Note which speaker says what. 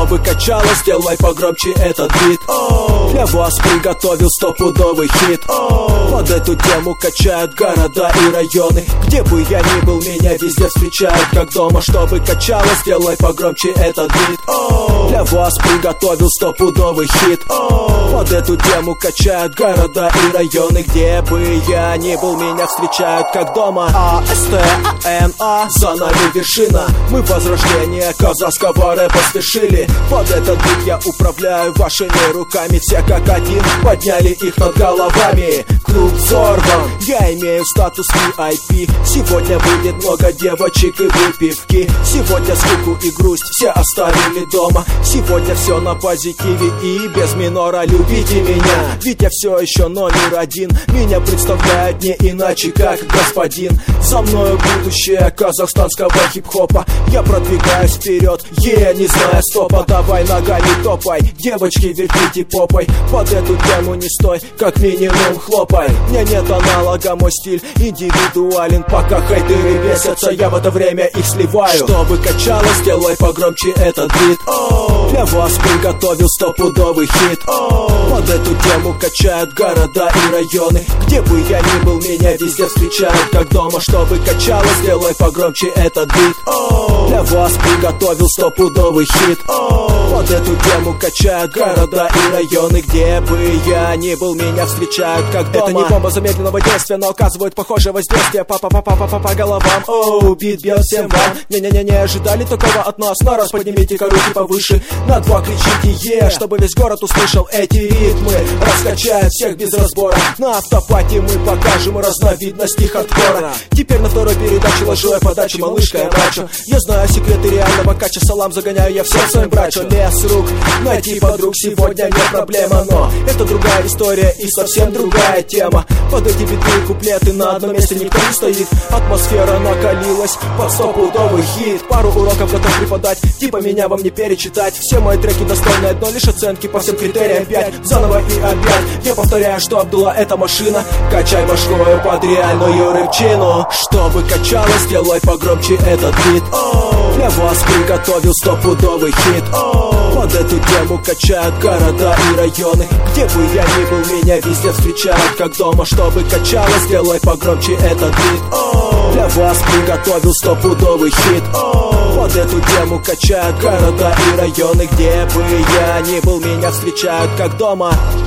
Speaker 1: Чтобы качало, сделай погромче этот бит. Для вас приготовил стопудовый хит. Под эту тему качают города и районы. Где бы я ни был, меня везде встречают как дома. Чтобы качало, сделай погромче этот бит. Для вас приготовил стопудовый хит. Под эту тему качают города и районы. Где бы я ни был, меня встречают как дома. АСТАНА, за нами вершина. Мы возрождение казахского рэпа спешили. Под этот бит я управляю вашими руками. Все как один подняли их над головами. Клуб взорван, я имею статус VIP. Сегодня будет много девочек и выпивки. Сегодня скуку и грусть все оставили дома. Сегодня все на позитиве и без минора. Любите меня, ведь я все еще номер один. Меня представляют не иначе как господин. За мною будущее казахстанского хип-хопа. Я продвигаюсь вперед, не знаю стопа. Давай ногами топай, девочки вертите попой. Под эту тему не стой, как минимум хлопай. Мне нет аналога, мой стиль индивидуален. Пока хейтеры бесятся, я в это время их сливаю. Чтобы качало, сделай погромче этот бит. Для вас приготовил стопудовый хит. Под эту тему качают города и районы. Где бы я ни был, меня везде встречают как дома. Чтобы качало, сделай погромче этот бит. Для вас приготовил стопудовый хит. Под эту тему качают города и районы. Где бы я ни был, меня встречают как дома. Это не бомба замедленного действия, но оказывает похожее воздействие. По головам, бит бьет всем вам. Не ожидали такого от нас. На раз поднимите-ка руки повыше. На два кричите чтобы весь город услышал эти ритмы. Раскачают всех без разбора. На автопате мы покажем разновидности хардкора. Теперь на второй передаче ложу я подачу, малышка я брачу. Я знаю секреты реального кача, салам загоняю я всем своим брачу. Лес рук, найти подруг сегодня не проблема. Но это другая история и совсем другая тема. Под эти биты и куплеты на одном месте никто не стоит. Атмосфера накалилась под стопудовый хит. Пару уроков готов преподать, типа меня вам не перечитать. Все мои треки достойны одной лишь оценки по всем критериям 5. Заново и опять я повторяю, что Абдулла это машина. Качай башкою под реальную рыбчину. Чтобы качало, сделай погромче этот бит. Для вас приготовил стопудовый хит. Под эту тему качают города и районы. Где бы я ни был, меня везде встречают как дома. Чтобы качало, сделай погромче этот бит. Для вас приготовил стопудовый хит. Под эту тему качают города и районы. Где бы я ни был, меня встречают как дома.